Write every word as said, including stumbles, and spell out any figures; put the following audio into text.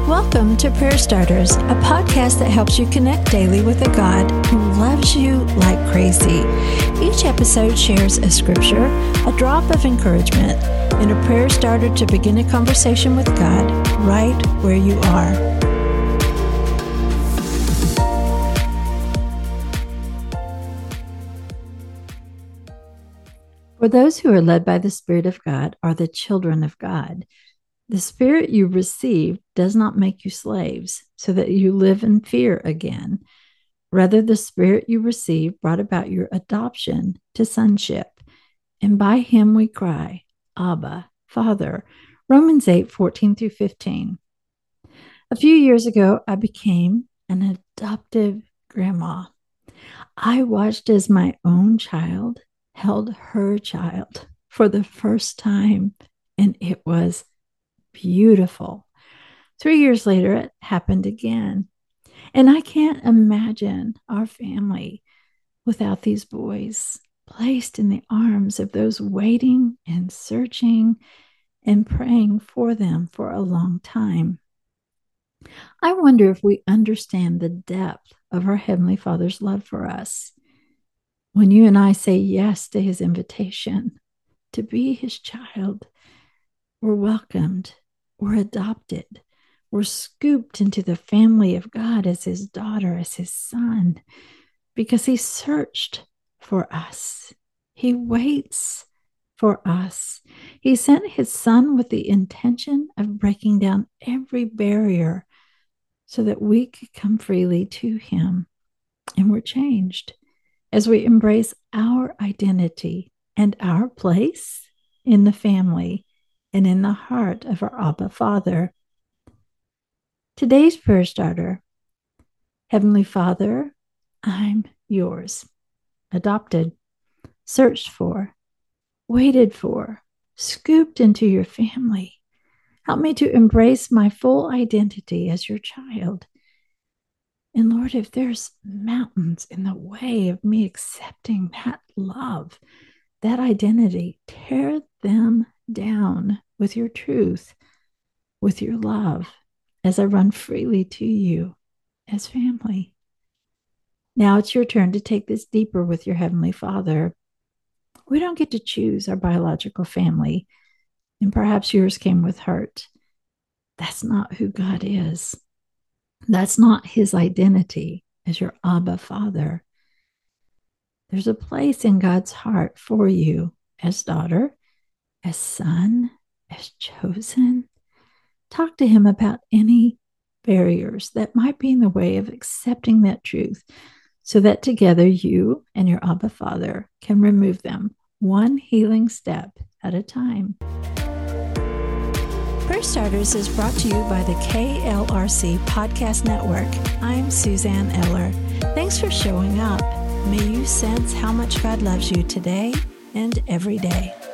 Welcome to Prayer Starters, a podcast that helps you connect daily with a God who loves you like crazy. Each episode shares a scripture, a drop of encouragement, and a prayer starter to begin a conversation with God right where you are. For those who are led by the Spirit of God are the children of God. The Spirit you received does not make you slaves, so that you live in fear again. Rather, the Spirit you received brought about your adoption to sonship, and by him we cry, Abba, Father. Romans eight, fourteen through fifteen. A few years ago, I became an adoptive grandma. I watched as my own child held her child for the first time, and it was beautiful. Three years later, it happened again. And I can't imagine our family without these boys placed in the arms of those waiting and searching and praying for them for a long time. I wonder if we understand the depth of our Heavenly Father's love for us. When you and I say yes to his invitation to be his child, we're welcomed, we're adopted, we're scooped into the family of God as his daughter, as his son, because he searched for us. He waits for us. He sent his son with the intention of breaking down every barrier so that we could come freely to him. And we're changed as we embrace our identity and our place in the family and in the heart of our Abba Father. Today's prayer starter: Heavenly Father, I'm yours, adopted, searched for, waited for, scooped into your family. Help me to embrace my full identity as your child. And Lord, if there's mountains in the way of me accepting that love, that identity, tear them down with your truth, with your love, as I run freely to you as family. Now it's your turn to take this deeper with your Heavenly Father. We don't get to choose our biological family, and perhaps yours came with hurt. That's not who God is. That's not his identity as your Abba Father. There's a place in God's heart for you as daughter, as son, as chosen. Talk to him about any barriers that might be in the way of accepting that truth, so that together you and your Abba Father can remove them one healing step at a time. Prayer Starters is brought to you by the K L R C Podcast Network. I'm Suzanne Eller. Thanks for showing up. May you sense how much God loves you today and every day.